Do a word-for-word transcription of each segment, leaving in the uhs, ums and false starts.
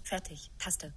Fertig. Taste.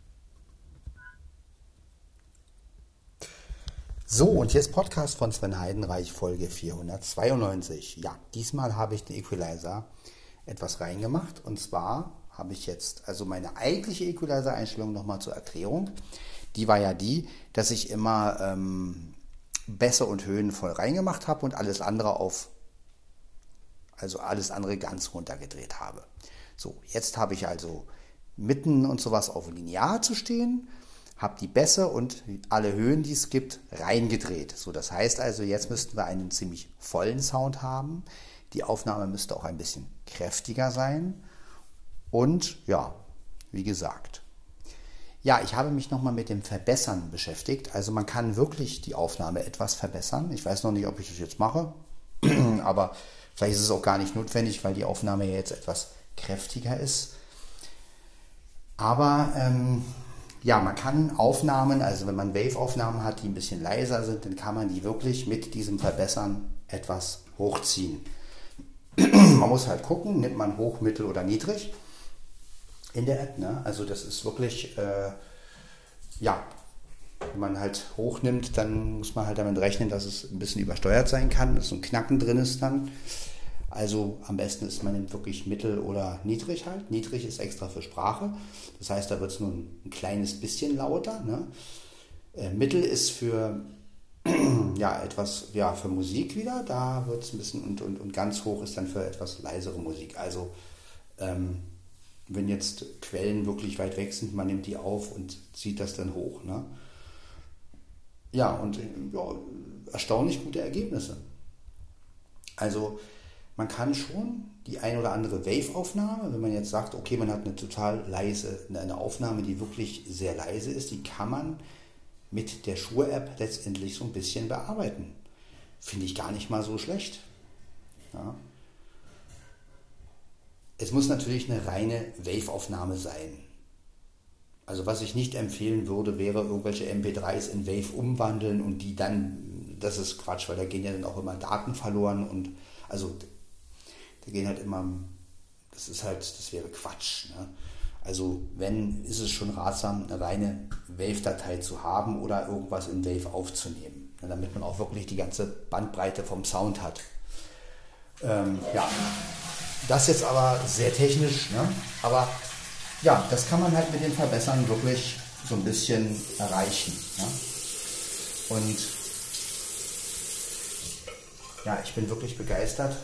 So, und jetzt Podcast von Sven Heidenreich, Folge vierhundertzweiundneunzig. Ja, diesmal habe ich den Equalizer etwas reingemacht. Und zwar habe ich jetzt, also meine eigentliche Equalizer-Einstellung nochmal zur Erklärung. Die war ja die, dass ich immer ähm, Bässe und Höhen voll reingemacht habe und alles andere auf, also alles andere ganz runtergedreht habe. So, jetzt habe ich also Mitten und sowas auf linear zu stehen, habe die Bässe und alle Höhen, die es gibt, reingedreht. So, das heißt also, jetzt müssten wir einen ziemlich vollen Sound haben. Die Aufnahme müsste auch ein bisschen kräftiger sein. Und ja, wie gesagt. Ja, ich habe mich nochmal mit dem Verbessern beschäftigt. Also man kann wirklich die Aufnahme etwas verbessern. Ich weiß noch nicht, ob ich das jetzt mache, aber vielleicht ist es auch gar nicht notwendig, weil die Aufnahme ja jetzt etwas kräftiger ist. Aber ähm, ja, man kann Aufnahmen, also wenn man Wave-Aufnahmen hat, die ein bisschen leiser sind, dann kann man die wirklich mit diesem Verbessern etwas hochziehen. Man muss halt gucken, nimmt man hoch, mittel oder niedrig in der App. Ne? Also das ist wirklich, äh, ja, wenn man halt hoch nimmt, dann muss man halt damit rechnen, dass es ein bisschen übersteuert sein kann, dass so ein Knacken drin ist dann. Also am besten ist, man nimmt wirklich mittel oder niedrig halt. Niedrig ist extra für Sprache. Das heißt, da wird es nur ein, ein kleines bisschen lauter. Ne? Äh, mittel ist für ja, etwas, ja, für Musik wieder. Da wird es ein bisschen und, und, und ganz hoch ist dann für etwas leisere Musik. Also ähm, wenn jetzt Quellen wirklich weit weg sind, man nimmt die auf und zieht das dann hoch. Ne? Ja, und ja, erstaunlich gute Ergebnisse. Also man kann schon die ein oder andere Wave-Aufnahme, wenn man jetzt sagt, okay, man hat eine total leise, eine Aufnahme, die wirklich sehr leise ist, die kann man mit der Shure-App letztendlich so ein bisschen bearbeiten. Finde ich gar nicht mal so schlecht. Ja. Es muss natürlich eine reine Wave-Aufnahme sein. Also was ich nicht empfehlen würde, wäre irgendwelche M P drei s in Wave umwandeln und die dann, das ist Quatsch, weil da gehen ja dann auch immer Daten verloren und also da gehen halt immer, das ist halt, das wäre Quatsch. Ne? Also wenn, ist es schon ratsam, eine reine Wave-Datei zu haben oder irgendwas in Wave aufzunehmen, ne? Damit man auch wirklich die ganze Bandbreite vom Sound hat. Ähm, ja, das jetzt aber sehr technisch, ne? Aber ja, das kann man halt mit dem Verbessern wirklich so ein bisschen erreichen. Ne? Und ja, ich bin wirklich begeistert.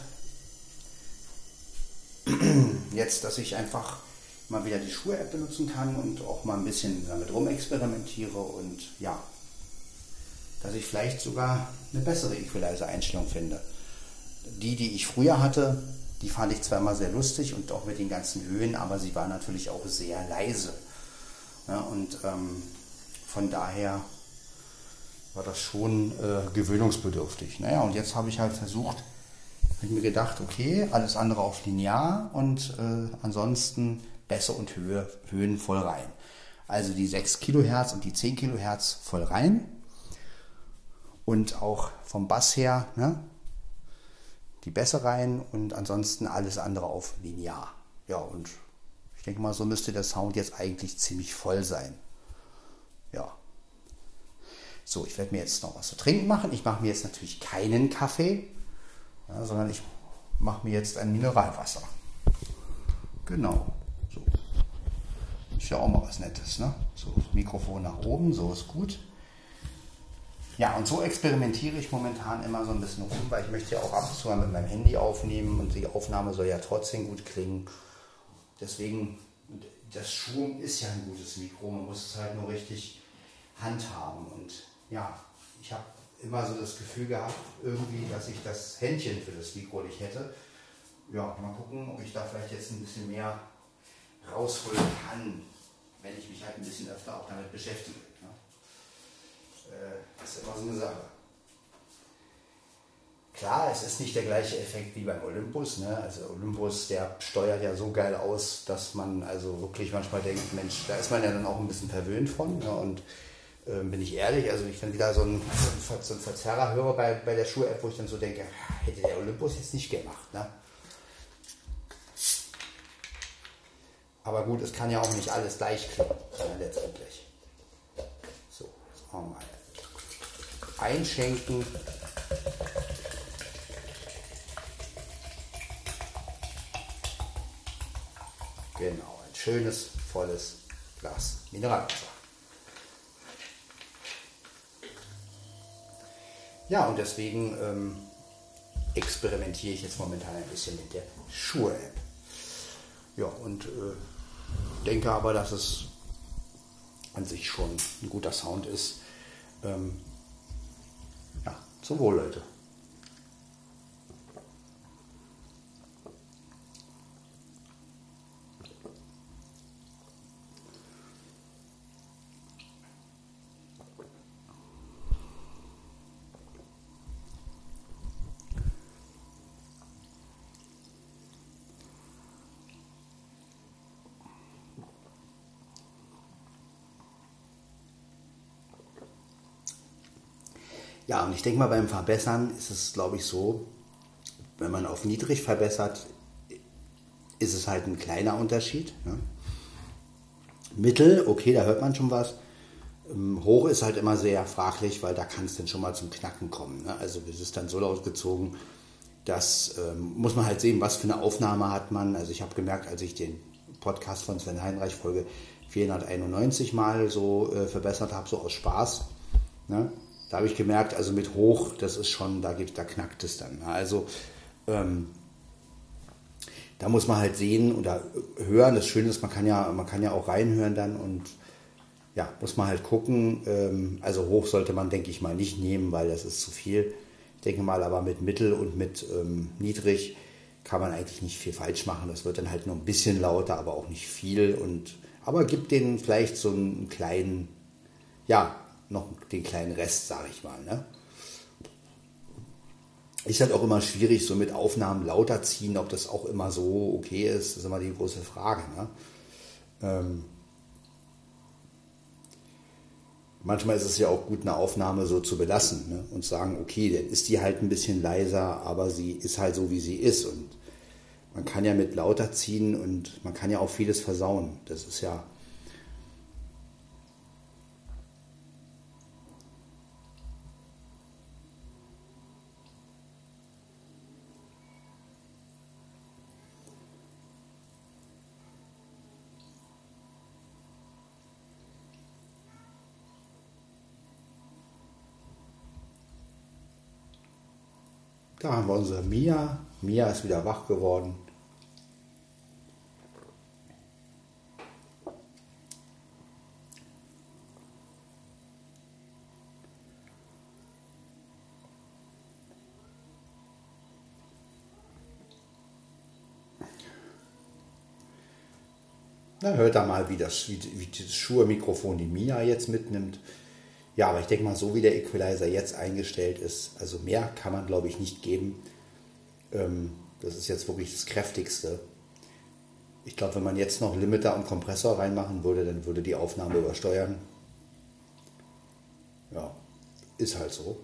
Jetzt, dass ich einfach mal wieder die Shure-App benutzen kann und auch mal ein bisschen damit rumexperimentiere und ja, dass ich vielleicht sogar eine bessere Equalizer-Einstellung finde. Die, die ich früher hatte, die fand ich zwar immer sehr lustig und auch mit den ganzen Höhen, aber sie war natürlich auch sehr leise. Ja, und ähm, von daher war das schon äh, gewöhnungsbedürftig. Naja, und jetzt habe ich halt versucht, habe ich mir gedacht, okay, alles andere auf linear und äh, ansonsten Bässe und Höhe, Höhen voll rein. Also die sechs Kilohertz und die zehn Kilohertz voll rein. Und auch vom Bass her, ne, die Bässe rein und ansonsten alles andere auf linear. Ja, und ich denke mal, so müsste der Sound jetzt eigentlich ziemlich voll sein. Ja. So, ich werde mir jetzt noch was zu trinken machen. Ich mache mir jetzt natürlich keinen Kaffee. Ja, sondern ich mache mir jetzt ein Mineralwasser. Genau. So. Ist ja auch mal was Nettes, ne? So, das Mikrofon nach oben, so ist gut. Ja, und so experimentiere ich momentan immer so ein bisschen rum, weil ich möchte ja auch ab und zu mal mit meinem Handy aufnehmen und die Aufnahme soll ja trotzdem gut klingen. Deswegen, das Shure ist ja ein gutes Mikro, man muss es halt nur richtig handhaben. Und ja, ich habe immer so das Gefühl gehabt, irgendwie, dass ich das Händchen für das Mikro nicht hätte. Ja, mal gucken, ob ich da vielleicht jetzt ein bisschen mehr rausholen kann, wenn ich mich halt ein bisschen öfter auch damit beschäftige. Ne? Äh, das ist immer so eine Sache. Klar, es ist nicht der gleiche Effekt wie beim Olympus. Ne? Also Olympus, der steuert ja so geil aus, dass man also wirklich manchmal denkt, Mensch, da ist man ja dann auch ein bisschen verwöhnt von. Ne? Und bin ich ehrlich, also ich dann wieder so einen, so einen Verzerrer höre bei, bei der Shure-App, wo ich dann so denke, hätte der Olympus jetzt nicht gemacht. Ne? Aber gut, es kann ja auch nicht alles gleich klingen, ja, letztendlich. So, jetzt machen wir mal einschenken. Genau, ein schönes, volles Glas Mineralwasser. Ja, und deswegen ähm, experimentiere ich jetzt momentan ein bisschen mit der Shure-App. Ja, und äh, denke aber, dass es an sich schon ein guter Sound ist. Ähm, ja, zum Wohl, Leute. Ja, und ich denke mal, beim Verbessern ist es, glaube ich, so, wenn man auf niedrig verbessert, ist es halt ein kleiner Unterschied. Ne? Mittel, okay, da hört man schon was. Hoch ist halt immer sehr fraglich, weil da kann es dann schon mal zum Knacken kommen. Ne? Also es ist dann so laut gezogen, das ähm, muss man halt sehen, was für eine Aufnahme hat man. Also ich habe gemerkt, als ich den Podcast von Sven Heinreich Folge vierhunderteinundneunzig mal so äh, verbessert habe, so aus Spaß, ne? Da habe ich gemerkt, also mit hoch, das ist schon, da gibt, da knackt es dann. Also ähm, da muss man halt sehen oder hören. Das Schöne ist, man kann ja, man kann ja auch reinhören dann und ja, muss man halt gucken. Ähm, also hoch sollte man, denke ich mal, nicht nehmen, weil das ist zu viel. Ich denke mal, aber mit mittel und mit ähm, niedrig kann man eigentlich nicht viel falsch machen. Das wird dann halt nur ein bisschen lauter, aber auch nicht viel. Und aber gibt denen vielleicht so einen kleinen, ja, noch den kleinen Rest, sage ich mal. Ne? Ist halt auch immer schwierig, so mit Aufnahmen lauter ziehen, ob das auch immer so okay ist, das ist immer die große Frage. Ne? Ähm, manchmal ist es ja auch gut, eine Aufnahme so zu belassen, ne? Und sagen, okay, dann ist die halt ein bisschen leiser, aber sie ist halt so, wie sie ist. Und man kann ja mit lauter ziehen und man kann ja auch vieles versauen. Das ist ja... Da haben wir unsere Mia. Mia ist wieder wach geworden. Na, hört da mal, wie das, wie, wie das Shure-Mikrofon die Mia jetzt mitnimmt. Ja, aber ich denke mal, so wie der Equalizer jetzt eingestellt ist, also mehr kann man, glaube ich, nicht geben. Ähm, das ist jetzt wirklich das Kräftigste. Ich glaube, wenn man jetzt noch Limiter und Kompressor reinmachen würde, dann würde die Aufnahme übersteuern. Ja, ist halt so.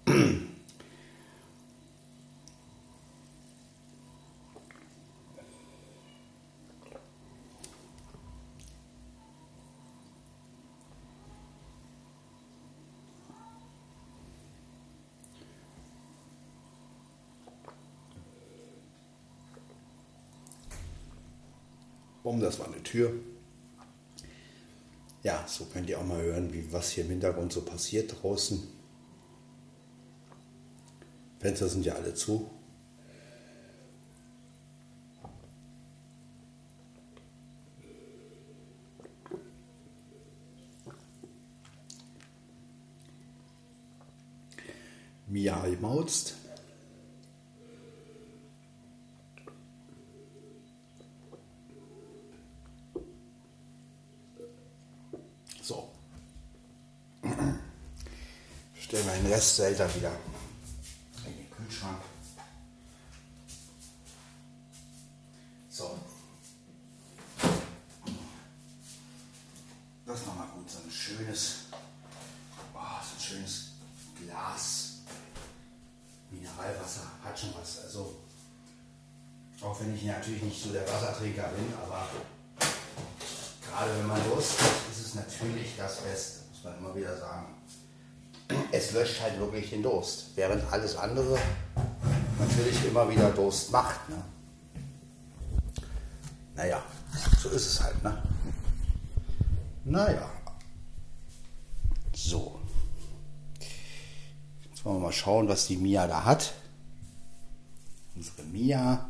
Bumm, das war eine Tür. Ja, so könnt ihr auch mal hören, wie was hier im Hintergrund so passiert draußen. Fenster sind ja alle zu. Mia mauzt. So. Stellen wir den Rest Zelda wieder in den Kühlschrank. So. Das ist nochmal gut, so ein schönes, oh, so ein schönes Glas Mineralwasser hat schon was. Also auch wenn ich natürlich nicht so der Wassertrinker bin, aber gerade wenn man Durst hat, ist es natürlich das Beste, muss man immer wieder sagen. Es löscht halt wirklich den Durst, während alles andere natürlich immer wieder Durst macht. Ne? Naja, so ist es halt. Ne? Naja. So. Jetzt wollen wir mal schauen, was die Mia da hat. Unsere Mia.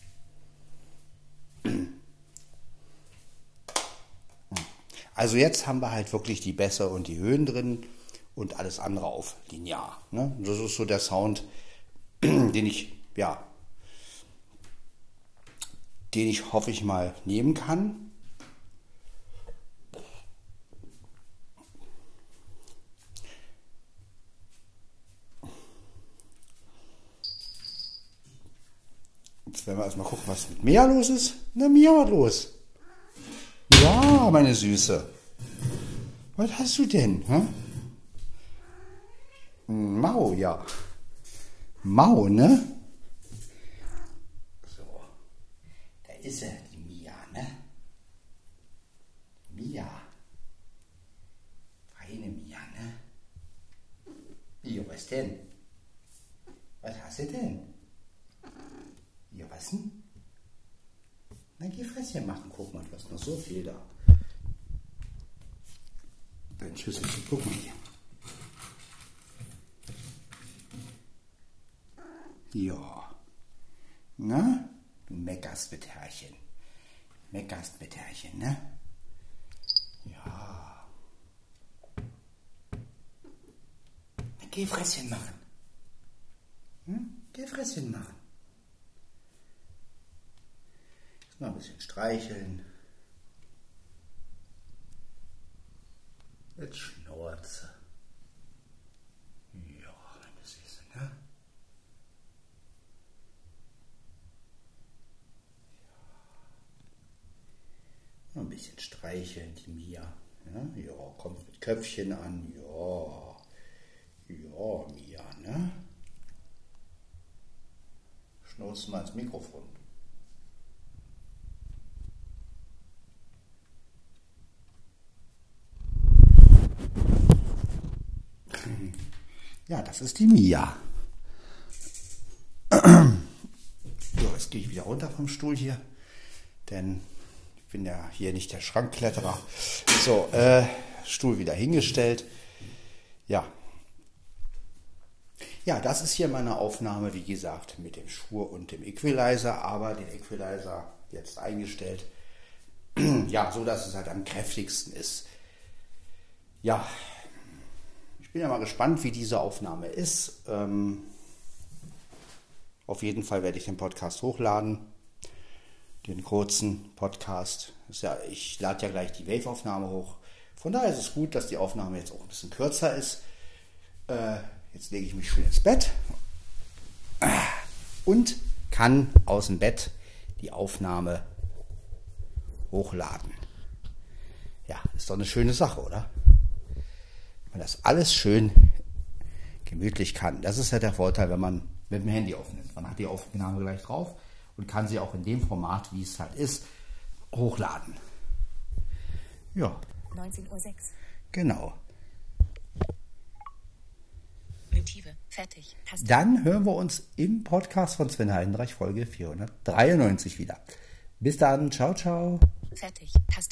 Also jetzt haben wir halt wirklich die Bässe und die Höhen drin und alles andere auf linear. Ne? Das ist so der Sound, den ich, ja, den ich hoffe ich mal nehmen kann. Jetzt werden wir erstmal gucken, was mit Mia los ist. Na, Mia, was los? Ja, meine Süße. Was hast du denn? Hä? Mau, ja. Mau, ne? So. Da ist sie, die Mia, ne? Mia. Feine Mia, ne? Ja, was denn? Was hast du denn? Ja, was denn? Na, geh Fresschen machen, guck mal, du hast noch so viel da. Dein Schüsselchen, guck mal hier. Ja. Na, du meckerst mit Herrchen. Meckerst mit Herrchen, ne? Ja. Na, geh Fresschen machen. Hm? Geh Fresschen machen. Mal ein bisschen streicheln. Jetzt Schnauze. Ja, meine Süße, ne? Ja. Mal ein bisschen streicheln, die Mia. Ja, ja, kommt mit Köpfchen an. Ja. Ja, Mia, ne? Schnauze mal ins Mikrofon. Ja, das ist die Mia. So, jetzt gehe ich wieder runter vom Stuhl hier, denn ich bin ja hier nicht der Schrankkletterer. So, äh, Stuhl wieder hingestellt. Ja. Ja, das ist hier meine Aufnahme, wie gesagt, mit dem Schur und dem Equalizer, aber den Equalizer jetzt eingestellt. Ja, so dass es halt am kräftigsten ist. Ja. Ich bin ja mal gespannt, wie diese Aufnahme ist. Ähm, auf jeden Fall werde ich den Podcast hochladen. Den kurzen Podcast. Ist ja, ich lade ja gleich die Wave-Aufnahme hoch. Von daher ist es gut, dass die Aufnahme jetzt auch ein bisschen kürzer ist. Äh, jetzt lege ich mich schön ins Bett und kann aus dem Bett die Aufnahme hochladen. Ja, ist doch eine schöne Sache, oder? Man das alles schön gemütlich kann. Das ist ja der Vorteil, wenn man mit dem Handy aufnimmt. Man hat die Aufnahme gleich drauf und kann sie auch in dem Format, wie es halt ist, hochladen. Ja. neunzehn Uhr sechs. Genau. Motive. Fertig. Taste. Dann hören wir uns im Podcast von Sven Heidenreich, Folge vierhundertdreiundneunzig wieder. Bis dann. Ciao, ciao. Fertig. Taste.